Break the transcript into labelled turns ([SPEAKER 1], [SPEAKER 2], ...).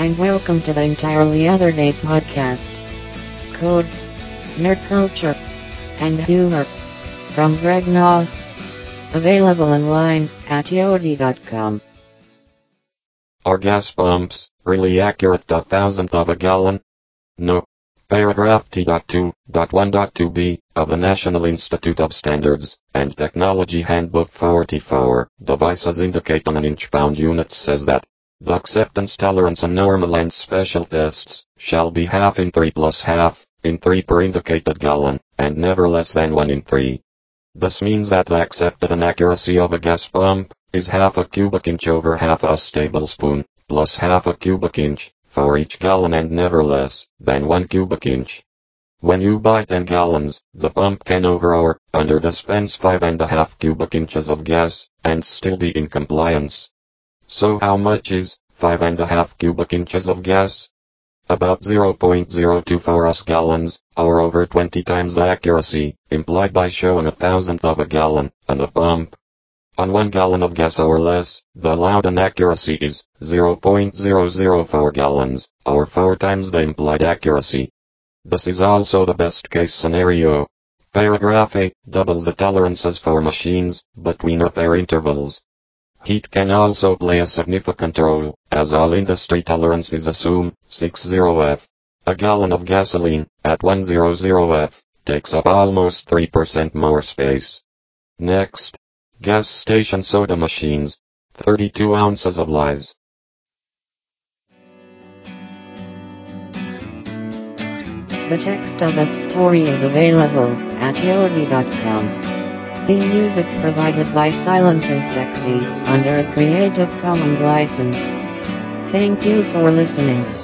[SPEAKER 1] and welcome to the Entirely Other Day podcast. Code, nerd culture, and humor from Greg Noss. Available online at yodi.com.
[SPEAKER 2] Are gas pumps really accurate to thousandth of a gallon? No. Paragraph T.2.1.2b of the National Institute of Standards and Technology Handbook 44, devices indicate on an inch-pound unit says that the acceptance tolerance on normal and special tests shall be half in 3 plus half in 3 per indicated gallon, and never less than 1 in 3. This means that the accepted inaccuracy of a gas pump is half a cubic inch over half a tablespoon, plus half a cubic inch for each gallon and never less than 1 cubic inch. When you buy 10 gallons, the pump can over or under dispense 5.5 cubic inches of gas and still be in compliance. So how much is 5.5 cubic inches of gas? About 0.024 gallons, or over 20 times the accuracy implied by showing a thousandth of a gallon on the pump. On 1 gallon of gas or less, the allowed inaccuracy is 0.004 gallons, or 4 times the implied accuracy. This is also the best case scenario. Paragraph 8 doubles the tolerances for machines between repair intervals. Heat can also play a significant role, as all industry tolerances assume 60F. A gallon of gasoline at 100F takes up almost 3% more space. Next, gas station soda machines, 32 ounces of lies.
[SPEAKER 1] The text of this story is available at yodi.com. The music provided by Silence is Sexy under a Creative Commons license. Thank you for listening.